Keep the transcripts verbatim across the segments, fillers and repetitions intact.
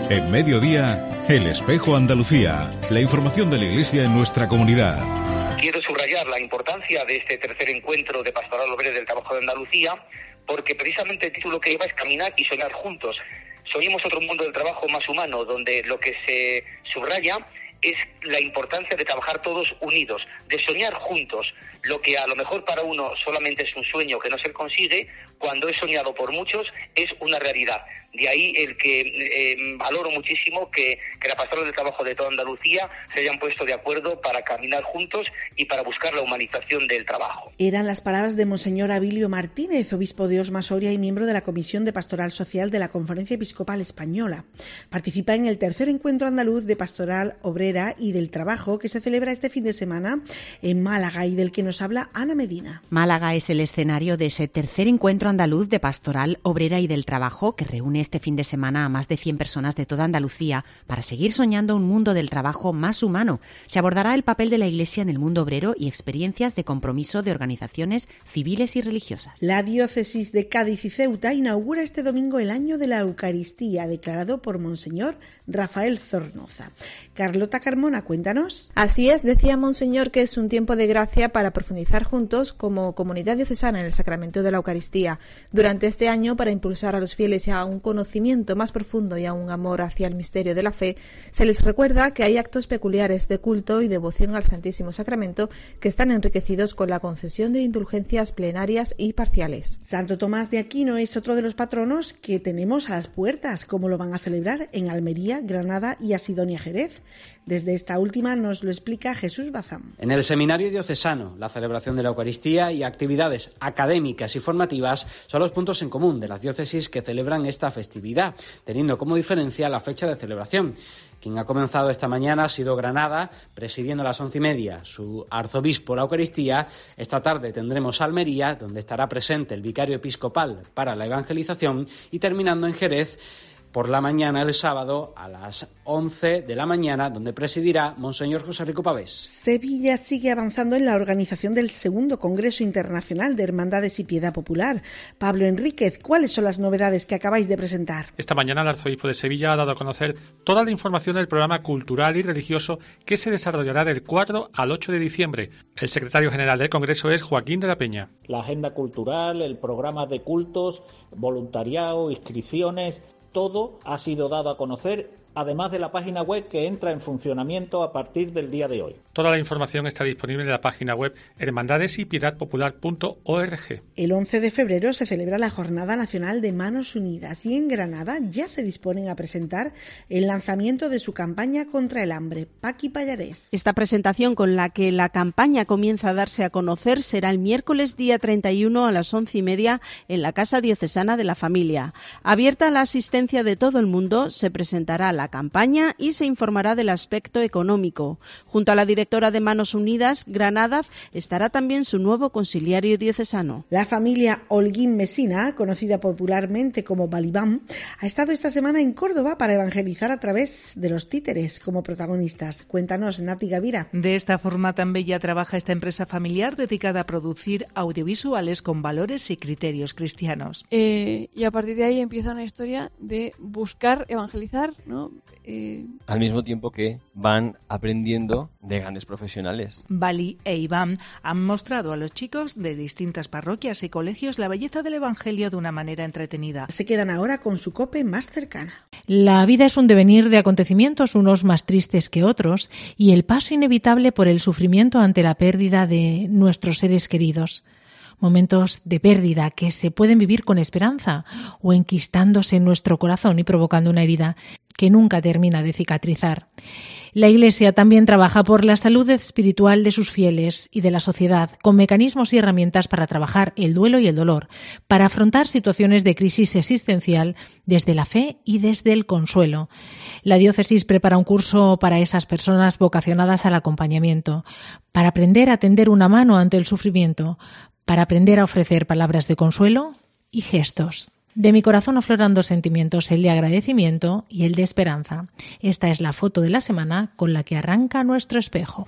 En Mediodía, El Espejo Andalucía. La información de la Iglesia en nuestra comunidad. Quiero subrayar la importancia de este tercer encuentro de Pastoral Obrera del Trabajo de Andalucía, porque precisamente el título que lleva es Caminar y Soñar Juntos. Soñemos otro mundo del trabajo más humano, donde lo que se subraya es la importancia de trabajar todos unidos, de soñar juntos. Lo que a lo mejor para uno solamente es un sueño que no se consigue, cuando es soñado por muchos es una realidad. De ahí el que eh, valoro muchísimo que, que la Pastoral del Trabajo de toda Andalucía se hayan puesto de acuerdo para caminar juntos y para buscar la humanización del trabajo. Eran las palabras de Monseñor Abilio Martínez, obispo de Osma Soria y miembro de la Comisión de Pastoral Social de la Conferencia Episcopal Española. Participa en el tercer encuentro andaluz de Pastoral Obrera y del Trabajo que se celebra este fin de semana en Málaga y del que nos habla Ana Medina. Málaga es el escenario de ese tercer encuentro andaluz de Pastoral Obrera y del Trabajo que reúne este fin de semana a más de cien personas de toda Andalucía para seguir soñando un mundo del trabajo más humano. Se abordará el papel de la Iglesia en el mundo obrero y experiencias de compromiso de organizaciones civiles y religiosas. La diócesis de Cádiz y Ceuta inaugura este domingo el año de la Eucaristía, declarado por Monseñor Rafael Zornoza. Carlota Carmona, cuéntanos. Así es, decía Monseñor que es un tiempo de gracia para profundizar juntos como comunidad diocesana en el sacramento de la Eucaristía. Durante este año, para impulsar a los fieles a un conocimiento más profundo y a un amor hacia el misterio de la fe, se les recuerda que hay actos peculiares de culto y devoción al Santísimo Sacramento que están enriquecidos con la concesión de indulgencias plenarias y parciales. Santo Tomás de Aquino es otro de los patronos que tenemos a las puertas, como lo van a celebrar en Almería, Granada y Asidonia Jerez. Desde esta última nos lo explica Jesús Bazán. En el Seminario Diocesano, la celebración de la Eucaristía y actividades académicas y formativas son los puntos en común de las diócesis que celebran esta festividad, teniendo como diferencia la fecha de celebración. Quien ha comenzado esta mañana ha sido Granada, presidiendo a las once y media su arzobispo la Eucaristía. Esta tarde tendremos Almería, donde estará presente el vicario episcopal para la evangelización, y terminando en Jerez por la mañana el sábado a las once de la mañana, donde presidirá Monseñor José Rico Pavés. Sevilla sigue avanzando en la organización del segundo Congreso Internacional de Hermandades y Piedad Popular. Pablo Enríquez, ¿cuáles son las novedades que acabáis de presentar? Esta mañana el arzobispo de Sevilla ha dado a conocer toda la información del programa cultural y religioso que se desarrollará del cuatro al ocho de diciembre. El secretario general del Congreso es Joaquín de la Peña. La agenda cultural, el programa de cultos, voluntariado, inscripciones, todo ha sido dado a conocer, además de la página web que entra en funcionamiento a partir del día de hoy. Toda la información está disponible en la página web hermandades y piedad popular punto org. El once de febrero se celebra la Jornada Nacional de Manos Unidas y en Granada ya se disponen a presentar el lanzamiento de su campaña contra el hambre. Paqui Pallarés. Esta presentación, con la que la campaña comienza a darse a conocer, será el miércoles día treinta y uno a las once y media en la Casa Diocesana de la Familia. Abierta a la asistencia de todo el mundo, se presentará la campaña y se informará del aspecto económico. Junto a la directora de Manos Unidas, Granada, estará también su nuevo conciliario diocesano. La familia Holguín Mesina, conocida popularmente como Balibán, ha estado esta semana en Córdoba para evangelizar a través de los títeres como protagonistas. Cuéntanos, Nati Gavira. De esta forma tan bella trabaja esta empresa familiar dedicada a producir audiovisuales con valores y criterios cristianos. Eh, y a partir de ahí empieza una historia de buscar evangelizar, ¿no? Eh... Al mismo tiempo que van aprendiendo de grandes profesionales. Bali e Iván han mostrado a los chicos de distintas parroquias y colegios la belleza del Evangelio de una manera entretenida. Se quedan ahora con su cope más cercana. La vida es un devenir de acontecimientos, unos más tristes que otros, y el paso inevitable por el sufrimiento ante la pérdida de nuestros seres queridos. Momentos de pérdida que se pueden vivir con esperanza o enquistándose en nuestro corazón y provocando una herida que nunca termina de cicatrizar. La Iglesia también trabaja por la salud espiritual de sus fieles y de la sociedad, con mecanismos y herramientas para trabajar el duelo y el dolor, para afrontar situaciones de crisis existencial desde la fe y desde el consuelo. La diócesis prepara un curso para esas personas vocacionadas al acompañamiento, para aprender a tender una mano ante el sufrimiento, para aprender a ofrecer palabras de consuelo y gestos. De mi corazón afloran dos sentimientos, el de agradecimiento y el de esperanza. Esta es la foto de la semana con la que arranca nuestro espejo.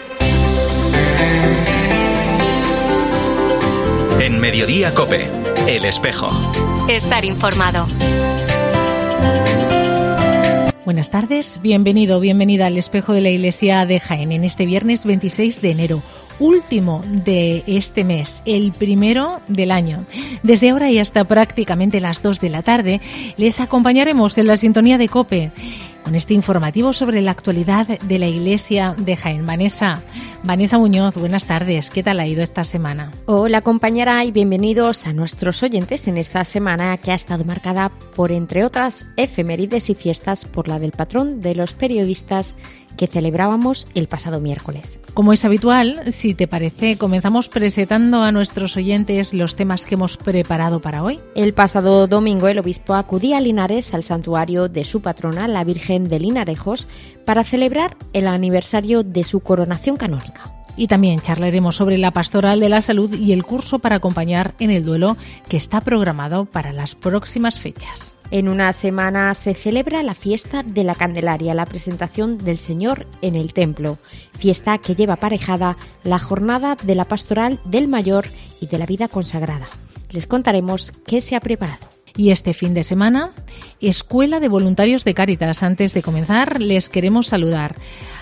En Mediodía COPE, El Espejo. Estar informado. Buenas tardes, bienvenido, bienvenida al Espejo de la Iglesia de Jaén en este viernes veintiséis de enero, último de este mes, el primero del año. Desde ahora y hasta prácticamente las dos de la tarde les acompañaremos en la sintonía de COPE con este informativo sobre la actualidad de la Iglesia de Jaén. Vanessa, Vanessa Muñoz, buenas tardes. ¿Qué tal ha ido esta semana? Hola compañera y bienvenidos a nuestros oyentes en esta semana que ha estado marcada por, entre otras, efemérides y fiestas por la del patrón de los periodistas que celebrábamos el pasado miércoles. Como es habitual, si te parece, comenzamos presentando a nuestros oyentes los temas que hemos preparado para hoy. El pasado domingo el obispo acudía a Linares, al santuario de su patrona, la Virgen de Linarejos, para celebrar el aniversario de su coronación canónica. Y también charlaremos sobre la Pastoral de la Salud y el curso para acompañar en el duelo que está programado para las próximas fechas. En una semana se celebra la fiesta de la Candelaria, la presentación del Señor en el templo, fiesta que lleva aparejada la jornada de la Pastoral del Mayor y de la Vida Consagrada. Les contaremos qué se ha preparado. Y este fin de semana, Escuela de Voluntarios de Cáritas. Antes de comenzar, les queremos saludar.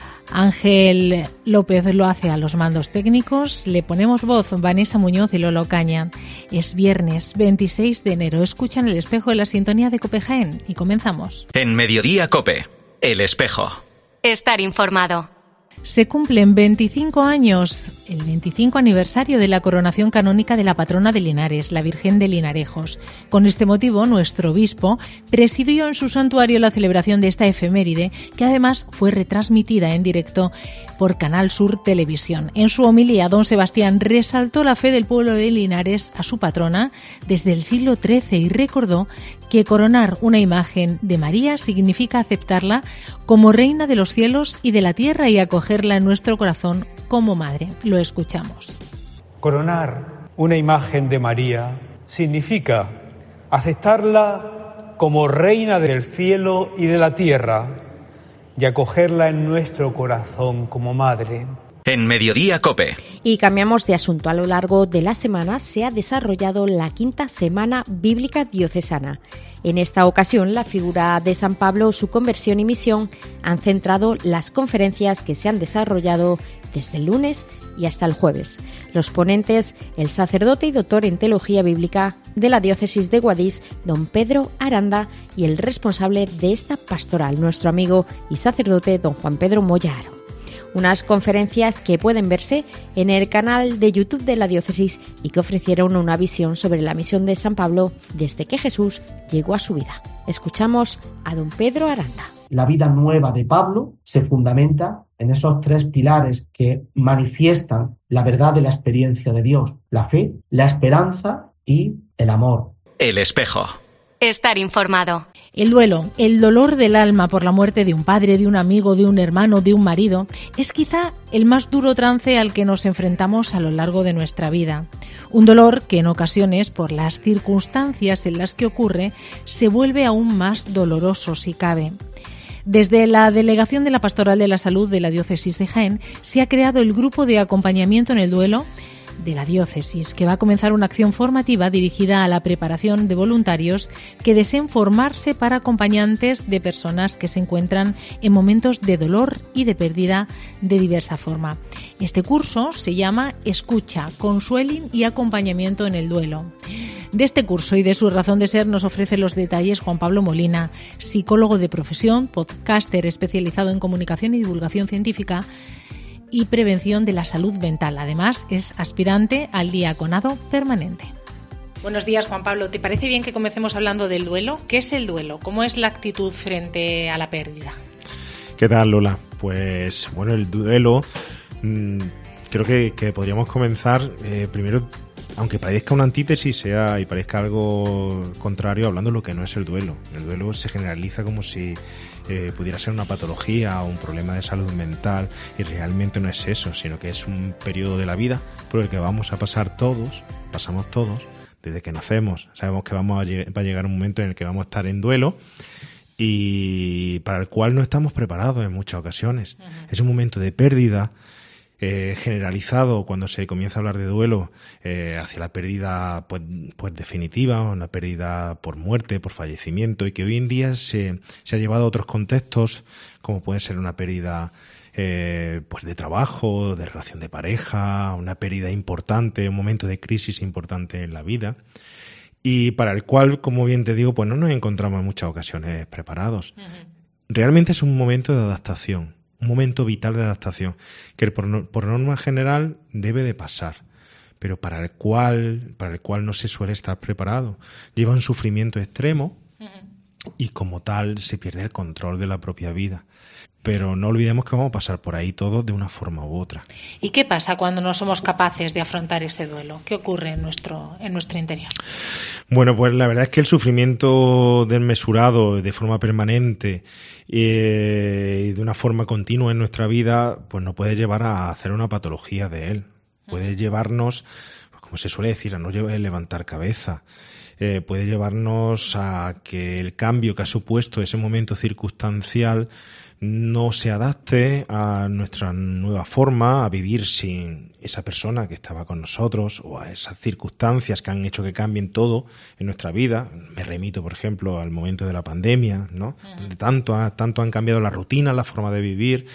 Ángel López lo hace a los mandos técnicos, le ponemos voz Vanessa Muñoz y Lolo Caña. Es viernes veintiséis de enero, escuchan El Espejo de la sintonía de COPE Jaén y comenzamos. En Mediodía COPE, El Espejo. Estar informado. Se cumplen veinticinco años, el veinticinco aniversario de la coronación canónica de la patrona de Linares, la Virgen de Linarejos. Con este motivo, nuestro obispo presidió en su santuario la celebración de esta efeméride, que además fue retransmitida en directo por Canal Sur Televisión. En su homilía, don Sebastián resaltó la fe del pueblo de Linares a su patrona desde el siglo trece y recordó que coronar una imagen de María significa aceptarla como reina de los cielos y de la tierra y acogerla en nuestro corazón como madre. Lo escuchamos. Coronar una imagen de María significa aceptarla como reina del cielo y de la tierra y acogerla en nuestro corazón como madre. En Mediodía COPE. Y cambiamos de asunto. A lo largo de la semana se ha desarrollado la quinta Semana Bíblica Diocesana. En esta ocasión, la figura de San Pablo, su conversión y misión han centrado las conferencias que se han desarrollado desde el lunes y hasta el jueves. Los ponentes, el sacerdote y doctor en Teología Bíblica de la Diócesis de Guadix, don Pedro Aranda, y el responsable de esta pastoral, nuestro amigo y sacerdote, don Juan Pedro Moyaro. Unas conferencias que pueden verse en el canal de YouTube de la diócesis y que ofrecieron una visión sobre la misión de San Pablo desde que Jesús llegó a su vida. Escuchamos a don Pedro Aranda. La vida nueva de Pablo se fundamenta en esos tres pilares que manifiestan la verdad de la experiencia de Dios: la fe, la esperanza y el amor. El Espejo. Estar informado. El duelo, el dolor del alma por la muerte de un padre, de un amigo, de un hermano, de un marido, es quizá el más duro trance al que nos enfrentamos a lo largo de nuestra vida. Un dolor que en ocasiones, por las circunstancias en las que ocurre, se vuelve aún más doloroso si cabe. Desde la Delegación de la Pastoral de la Salud de la Diócesis de Jaén se ha creado el Grupo de Acompañamiento en el Duelo de la diócesis, que va a comenzar una acción formativa dirigida a la preparación de voluntarios que deseen formarse para acompañantes de personas que se encuentran en momentos de dolor y de pérdida de diversa forma. Este curso se llama Escucha, Consueling y Acompañamiento en el Duelo. De este curso y de su razón de ser nos ofrece los detalles Juan Pablo Molina, psicólogo de profesión, podcaster especializado en comunicación y divulgación científica y prevención de la salud mental. Además, es aspirante al diaconado permanente. Buenos días, Juan Pablo. ¿Te parece bien que comencemos hablando del duelo? ¿Qué es el duelo? ¿Cómo es la actitud frente a la pérdida? ¿Qué tal, Lola? Pues, bueno, el duelo, mmm, creo que, que podríamos comenzar eh, primero, aunque parezca una antítesis sea y parezca algo contrario, hablando de lo que no es el duelo. El duelo se generaliza como si eh, pudiera ser una patología o un problema de salud mental, y realmente no es eso, sino que es un periodo de la vida por el que vamos a pasar todos, pasamos todos, desde que nacemos. Sabemos que vamos a lleg- va a llegar un momento en el que vamos a estar en duelo y para el cual no estamos preparados en muchas ocasiones. Uh-huh. Es un momento de pérdida eh, generalizado cuando se comienza a hablar de duelo eh, hacia la pérdida pues, pues definitiva, una pérdida por muerte, por fallecimiento, y que hoy en día se, se ha llevado a otros contextos, como puede ser una pérdida eh, pues de trabajo, de relación de pareja, una pérdida importante, un momento de crisis importante en la vida, y para el cual, como bien te digo, pues no nos encontramos en muchas ocasiones preparados. Uh-huh. Realmente es un momento de adaptación, un momento vital de adaptación, que por, no, por norma general debe de pasar, pero para el cual, para el cual no se suele estar preparado. Lleva un sufrimiento extremo uh-huh. y como tal se pierde el control de la propia vida. Pero no olvidemos que vamos a pasar por ahí todos de una forma u otra. ¿Y qué pasa cuando no somos capaces de afrontar ese duelo? ¿Qué ocurre en nuestro, en nuestro interior? Bueno, pues la verdad es que el sufrimiento desmesurado, de forma permanente eh, y de una forma continua en nuestra vida, pues nos puede llevar a hacer una patología de él. Puede llevarnos, pues como se suele decir, a no levantar cabeza. Eh, puede llevarnos a que el cambio que ha supuesto ese momento circunstancial no se adapte a nuestra nueva forma, a vivir sin esa persona que estaba con nosotros o a esas circunstancias que han hecho que cambien todo en nuestra vida. Me remito, por ejemplo, al momento de la pandemia, ¿no? Uh-huh. Donde tanto, ha, tanto han cambiado la rutina, la forma de vivir,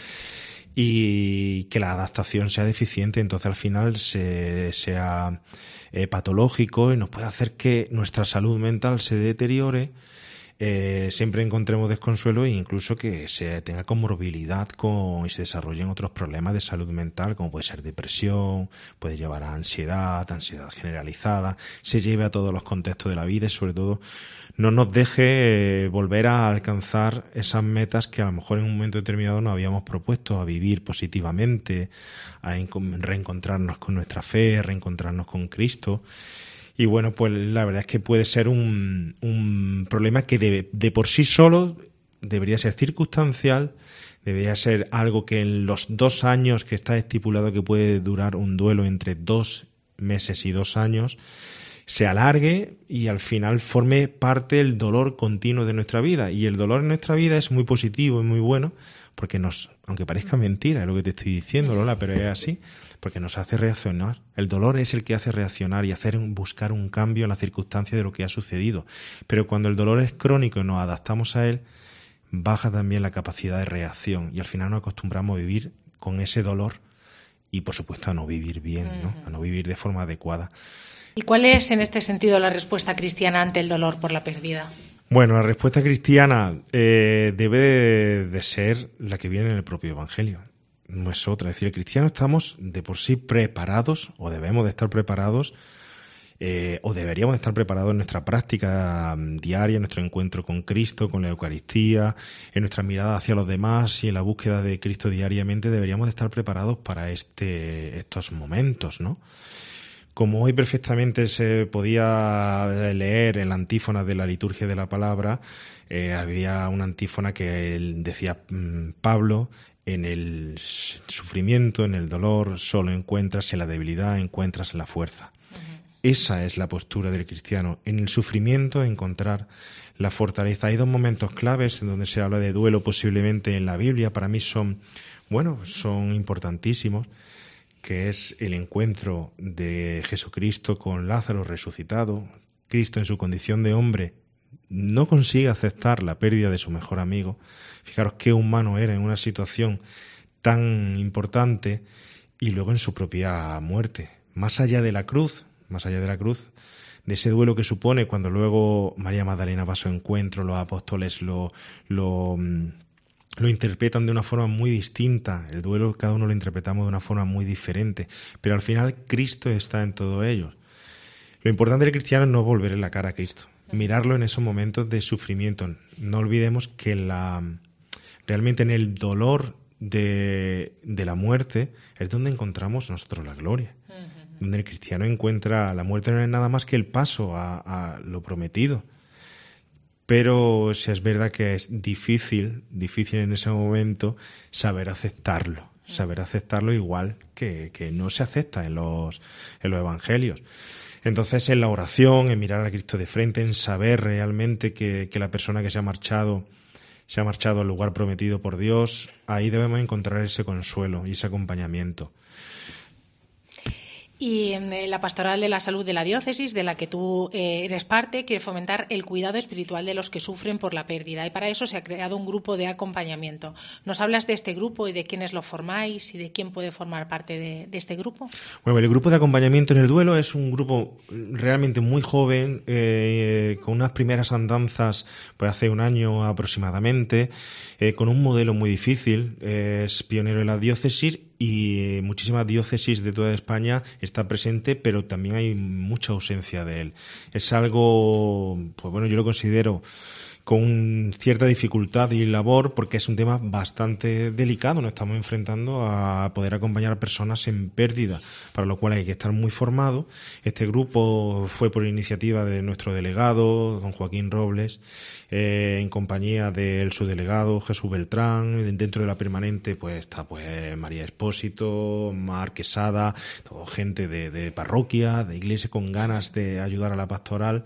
y que la adaptación sea deficiente, entonces al final se, sea eh, patológico y nos puede hacer que nuestra salud mental se deteriore, eh, siempre encontremos desconsuelo e incluso que se tenga comorbilidad con, y se desarrollen otros problemas de salud mental, como puede ser depresión, puede llevar a ansiedad, ansiedad generalizada, se lleve a todos los contextos de la vida y sobre todo no nos deje eh, volver a alcanzar esas metas que a lo mejor en un momento determinado nos habíamos propuesto, a vivir positivamente, a reencontrarnos con nuestra fe, reencontrarnos con Cristo. Y bueno, pues la verdad es que puede ser un, un problema que de, de por sí solo debería ser circunstancial, debería ser algo que en los dos años que está estipulado que puede durar un duelo entre dos meses y dos años, se alargue y al final forme parte del dolor continuo de nuestra vida. Y el dolor en nuestra vida es muy positivo y muy bueno, porque nos, aunque parezca mentira, es lo que te estoy diciendo, Lola, pero es así, porque nos hace reaccionar. El dolor es el que hace reaccionar y hacer buscar un cambio en la circunstancia de lo que ha sucedido. Pero cuando el dolor es crónico y nos adaptamos a él, baja también la capacidad de reacción y al final nos acostumbramos a vivir con ese dolor y, por supuesto, a no vivir bien, ¿no? A no vivir de forma adecuada. ¿Y cuál es, en este sentido, la respuesta cristiana ante el dolor por la pérdida? Bueno, la respuesta cristiana eh, debe de, de ser la que viene en el propio Evangelio. No es otra. Es decir, el cristiano estamos de por sí preparados, o debemos de estar preparados, eh, o deberíamos de estar preparados en nuestra práctica diaria, en nuestro encuentro con Cristo, con la Eucaristía, en nuestra mirada hacia los demás y en la búsqueda de Cristo diariamente. Deberíamos de estar preparados para este, estos momentos, ¿no? Como hoy perfectamente se podía leer en la antífona de la liturgia de la palabra, eh, había una antífona que decía mmm, Pablo: en el sufrimiento, en el dolor, solo encuentras, en la debilidad encuentras la fuerza. Uh-huh. Esa es la postura del cristiano. En el sufrimiento encontrar la fortaleza. Hay dos momentos claves en donde se habla de duelo posiblemente en la Biblia. Para mí son, bueno, son importantísimos, que es el encuentro de Jesucristo con Lázaro resucitado. Cristo en su condición de hombre no consigue aceptar la pérdida de su mejor amigo. Fijaros qué humano era en una situación tan importante, y luego en su propia muerte. Más allá de la cruz, más allá de la cruz, de ese duelo que supone cuando luego María Magdalena va a su encuentro, los apóstoles lo... lo lo interpretan de una forma muy distinta. El duelo cada uno lo interpretamos de una forma muy diferente, pero al final Cristo está en todo ello. Lo importante del cristiano es no volver la cara a Cristo, mirarlo en esos momentos de sufrimiento. No olvidemos que la, realmente en el dolor de, de la muerte es donde encontramos nosotros la gloria. Uh-huh. Donde el cristiano encuentra la muerte, no es nada más que el paso a, a lo prometido. Pero si es verdad que es difícil, difícil en ese momento saber aceptarlo, saber aceptarlo igual que, que no se acepta en los, en los evangelios. Entonces, en la oración, en mirar a Cristo de frente, en saber realmente que, que la persona que se ha marchado se ha marchado al lugar prometido por Dios, ahí debemos encontrar ese consuelo y ese acompañamiento. Y eh, la Pastoral de la Salud de la Diócesis, de la que tú eh, eres parte, quiere fomentar el cuidado espiritual de los que sufren por la pérdida, y para eso se ha creado un grupo de acompañamiento. ¿Nos hablas de este grupo y de quiénes lo formáis y de quién puede formar parte de, de este grupo? Bueno, el grupo de acompañamiento en el duelo es un grupo realmente muy joven, eh, con unas primeras andanzas pues hace un año aproximadamente, eh, con un modelo muy difícil. Eh, es pionero en la diócesis y muchísimas diócesis de toda España está presente, pero también hay mucha ausencia de él. Es algo, pues bueno, yo lo considero con cierta dificultad y labor, porque es un tema bastante delicado. Nos estamos enfrentando a poder acompañar a personas en pérdida, para lo cual hay que estar muy formado. Este grupo fue por iniciativa de nuestro delegado, don Joaquín Robles, eh, en compañía del subdelegado Jesús Beltrán. Dentro de la permanente pues está pues María Expósito, Mar Quesada, todo gente de, de parroquia, de iglesia, con ganas de ayudar a la pastoral.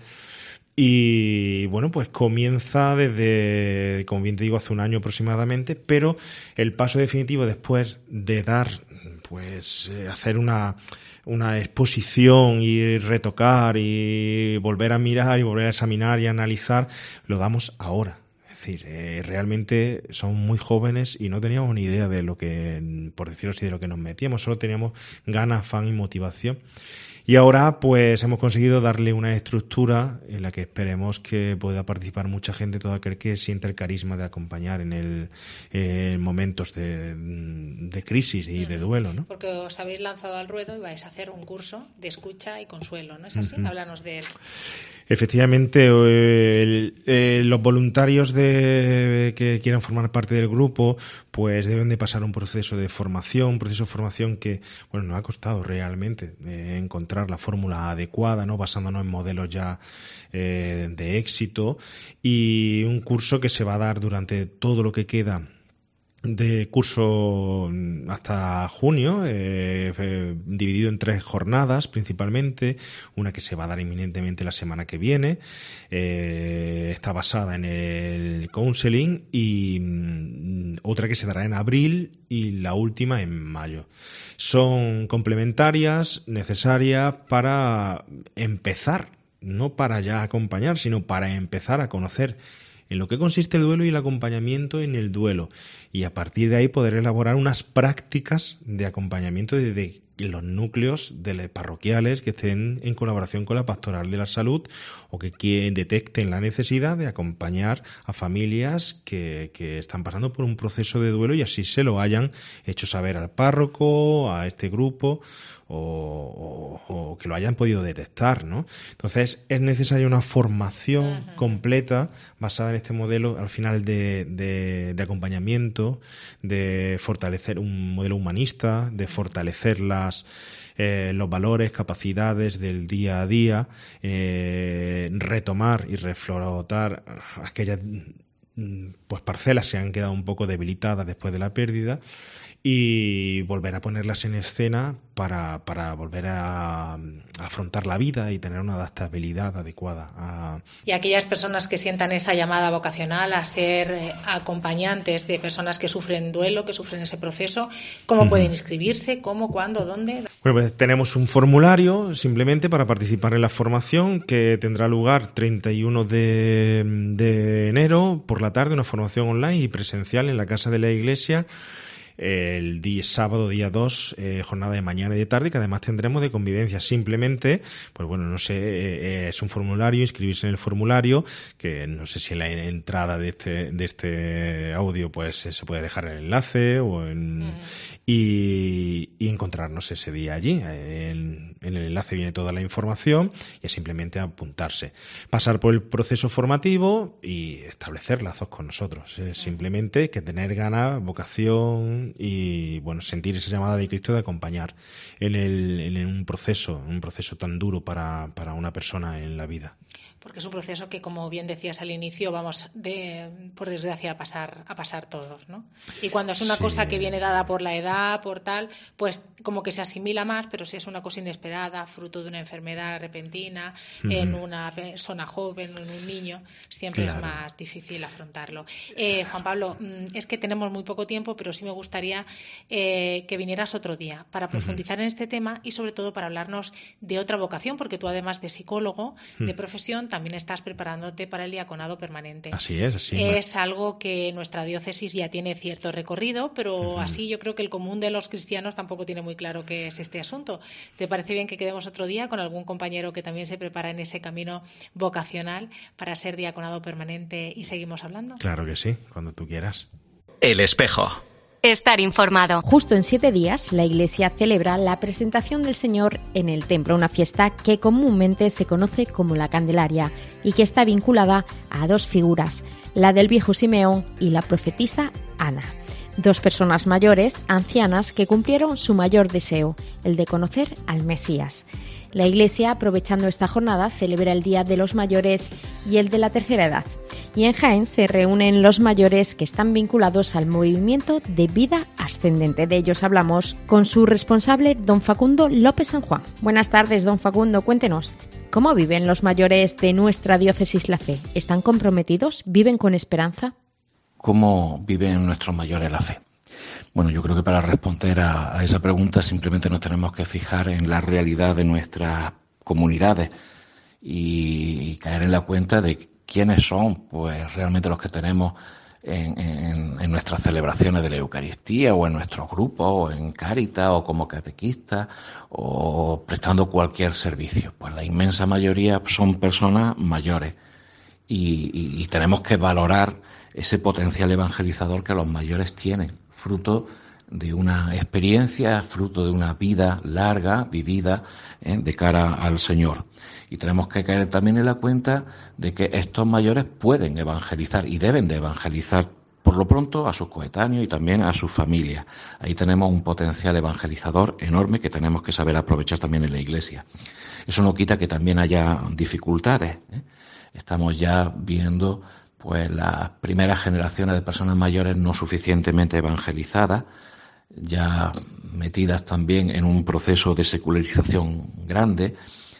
Y bueno, pues comienza desde, como bien te digo, hace un año aproximadamente, pero el paso definitivo después de dar, pues eh, hacer una, una exposición y retocar y volver a mirar y volver a examinar y analizar, lo damos ahora. Es decir, eh, realmente somos muy jóvenes y no teníamos ni idea de lo que, por decirlo así, de lo que nos metíamos, solo teníamos ganas, afán y motivación. Y ahora pues hemos conseguido darle una estructura en la que esperemos que pueda participar mucha gente, todo aquel que sienta el carisma de acompañar en el en momentos de, de crisis y de duelo, ¿no? Porque os habéis lanzado al ruedo y vais a hacer un curso de escucha y consuelo, ¿no es así? Uh-huh. Háblanos de él. Efectivamente, el, el, los voluntarios de, que quieran formar parte del grupo pues deben de pasar un proceso de formación, un proceso de formación que bueno nos ha costado realmente eh, encontrar la fórmula adecuada, ¿no? Basándonos en modelos ya eh, de éxito, y un curso que se va a dar durante todo lo que queda de curso hasta junio, eh, eh, dividido en tres jornadas principalmente, una que se va a dar inminentemente la semana que viene, eh, está basada en el counseling, y mm, otra que se dará en abril y la última en mayo. Son complementarias, necesarias para empezar, no para ya acompañar, sino para empezar a conocer en lo que consiste el duelo y el acompañamiento en el duelo, y a partir de ahí poder elaborar unas prácticas de acompañamiento desde los núcleos de los parroquiales que estén en colaboración con la Pastoral de la Salud o que, que detecten la necesidad de acompañar a familias que, que están pasando por un proceso de duelo, y así se lo hayan hecho saber al párroco, a este grupo, o, o, o que lo hayan podido detectar, ¿no? Entonces es necesaria una formación uh-huh. completa basada en este modelo, al final de, de, de acompañamiento, de fortalecer un modelo humanista, de fortalecer las Eh, los valores, capacidades del día a día, eh, retomar y reflotar aquellas pues parcelas que han quedado un poco debilitadas después de la pérdida, y volver a ponerlas en escena para, para volver a, a afrontar la vida y tener una adaptabilidad adecuada. A... Y aquellas personas que sientan esa llamada vocacional a ser eh, acompañantes de personas que sufren duelo, que sufren ese proceso, ¿cómo uh-huh. pueden inscribirse? ¿Cómo? ¿Cuándo? ¿Dónde? Bueno, pues tenemos un formulario simplemente para participar en la formación, que tendrá lugar treinta y uno de enero por la tarde, una formación online y presencial en la Casa de la Iglesia. El día sábado, día dos, eh, jornada de mañana y de tarde, que además tendremos de convivencia. Simplemente, pues bueno, no sé, eh, es un formulario, inscribirse en el formulario, que no sé si en la entrada de este de este audio pues eh, se puede dejar el enlace o en, uh-huh. y, y encontrarnos ese día allí. En, en el enlace viene toda la información y es simplemente apuntarse, pasar por el proceso formativo y establecer lazos con nosotros. Es simplemente que tener ganas, vocación oración y, bueno, sentir esa llamada de Cristo de acompañar en, el, en un proceso, un proceso tan duro para, para una persona en la vida. Porque es un proceso que, como bien decías al inicio, vamos, de, por desgracia, a pasar, a pasar todos, ¿no? Y cuando es una sí. cosa que viene dada por la edad, por tal, pues como que se asimila más, pero si es una cosa inesperada, fruto de una enfermedad repentina, uh-huh. en una persona joven, en un niño, siempre claro. es más difícil afrontarlo. Eh, Juan Pablo, es que tenemos muy poco tiempo, pero sí me gustaría eh, que vinieras otro día para profundizar uh-huh. en este tema y sobre todo para hablarnos de otra vocación, porque tú, además de psicólogo, uh-huh. de profesión, también estás preparándote para el diaconado permanente. Así es, así es. Es algo que nuestra diócesis ya tiene cierto recorrido, pero uh-huh. así yo creo que el común de los cristianos tampoco tiene muy claro qué es este asunto. ¿Te parece bien que quedemos otro día con algún compañero que también se prepara en ese camino vocacional para ser diaconado permanente y seguimos hablando? Claro que sí, cuando tú quieras. El Espejo. Estar informado. Justo en siete días, la Iglesia celebra la presentación del Señor en el templo, una fiesta que comúnmente se conoce como la Candelaria y que está vinculada a dos figuras, la del viejo Simeón y la profetisa Ana. Dos personas mayores, ancianas, que cumplieron su mayor deseo, el de conocer al Mesías. La Iglesia, aprovechando esta jornada, celebra el Día de los Mayores y el de la Tercera Edad. Y en Jaén se reúnen los mayores que están vinculados al movimiento de vida ascendente. De ellos hablamos con su responsable, don Facundo López San Juan. Buenas tardes, don Facundo, cuéntenos. ¿Cómo viven los mayores de nuestra diócesis la fe? ¿Están comprometidos? ¿Viven con esperanza? ¿Cómo viven nuestros mayores la fe? Bueno, yo creo que para responder a, a esa pregunta simplemente nos tenemos que fijar en la realidad de nuestras comunidades y, y caer en la cuenta de quiénes son pues realmente los que tenemos en, en, en nuestras celebraciones de la Eucaristía o en nuestros grupos o en Cáritas o como catequistas o prestando cualquier servicio. Pues la inmensa mayoría son personas mayores y, y, y tenemos que valorar ese potencial evangelizador que los mayores tienen, fruto de una experiencia, fruto de una vida larga, vivida ¿eh? de cara al Señor. Y tenemos que caer también en la cuenta de que estos mayores pueden evangelizar y deben de evangelizar por lo pronto a sus coetáneos y también a sus familias. Ahí tenemos un potencial evangelizador enorme que tenemos que saber aprovechar también en la Iglesia. Eso no quita que también haya dificultades. ¿eh? Estamos ya viendo pues las primeras generaciones de personas mayores no suficientemente evangelizadas, ya metidas también en un proceso de secularización grande.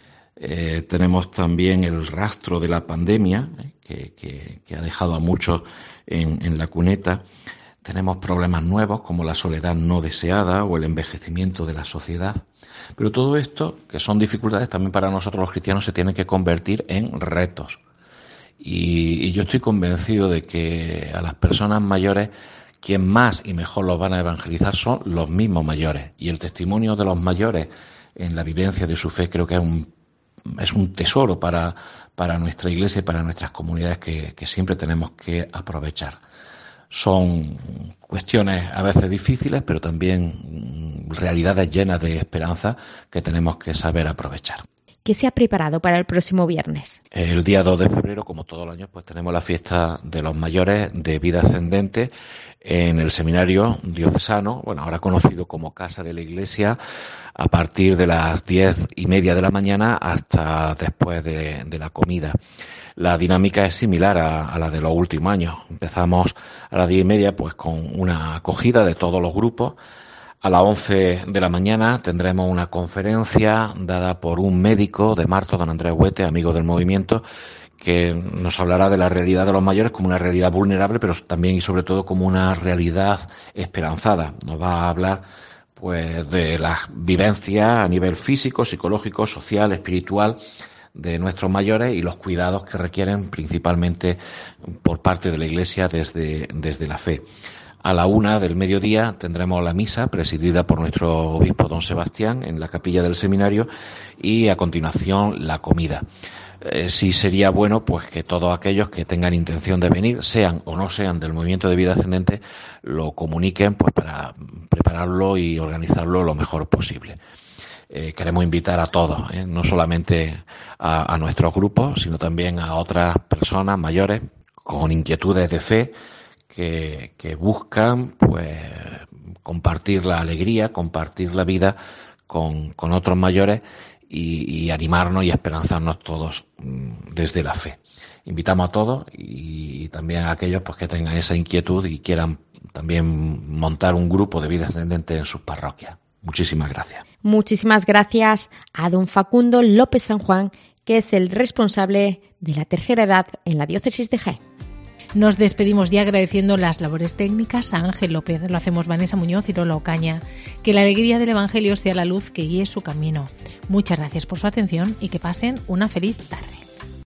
Eh, tenemos también el rastro de la pandemia, eh, que, que, que ha dejado a muchos en, en la cuneta. Tenemos problemas nuevos como la soledad no deseada o el envejecimiento de la sociedad. Pero todo esto, que son dificultades, también para nosotros los cristianos se tiene que convertir en retos. Y, y yo estoy convencido de que a las personas mayores quien más y mejor los van a evangelizar son los mismos mayores. Y el testimonio de los mayores en la vivencia de su fe creo que es un, es un tesoro para, para nuestra Iglesia y para nuestras comunidades que, que siempre tenemos que aprovechar. Son cuestiones a veces difíciles, pero también realidades llenas de esperanza que tenemos que saber aprovechar. ¿Qué se ha preparado para el próximo viernes? El día dos de febrero, como todos los años, pues tenemos la fiesta de los mayores de vida ascendente en el seminario diocesano, bueno, ahora conocido como Casa de la Iglesia, a partir de las diez y media de la mañana hasta después de, de la comida. La dinámica es similar a, a la de los últimos años. Empezamos a las diez y media pues con una acogida de todos los grupos. A las once de la mañana tendremos una conferencia dada por un médico de Marto, don Andrés Huete, amigo del movimiento, que nos hablará de la realidad de los mayores como una realidad vulnerable, pero también y sobre todo como una realidad esperanzada. Nos va a hablar pues de las vivencias a nivel físico, psicológico, social, espiritual de nuestros mayores y los cuidados que requieren principalmente por parte de la Iglesia desde, desde la fe. A la una del mediodía tendremos la misa presidida por nuestro obispo don Sebastián en la capilla del seminario y a continuación la comida. Eh, sí sería bueno pues que todos aquellos que tengan intención de venir, sean o no sean del movimiento de vida ascendente, lo comuniquen pues para prepararlo y organizarlo lo mejor posible. Eh, queremos invitar a todos, ¿eh? no solamente a, a nuestros grupos, sino también a otras personas mayores con inquietudes de fe, Que, que buscan pues compartir la alegría, compartir la vida con, con otros mayores y, y animarnos y esperanzarnos todos desde la fe. Invitamos a todos y también a aquellos pues, que tengan esa inquietud y quieran también montar un grupo de vida ascendente en sus parroquias. Muchísimas gracias. Muchísimas gracias a don Facundo López San Juan, que es el responsable de la tercera edad en la diócesis de Jaén. Nos despedimos ya agradeciendo las labores técnicas a Ángel López. Lo hacemos Vanessa Muñoz y Lola Ocaña. Que la alegría del Evangelio sea la luz que guíe su camino. Muchas gracias por su atención y que pasen una feliz tarde.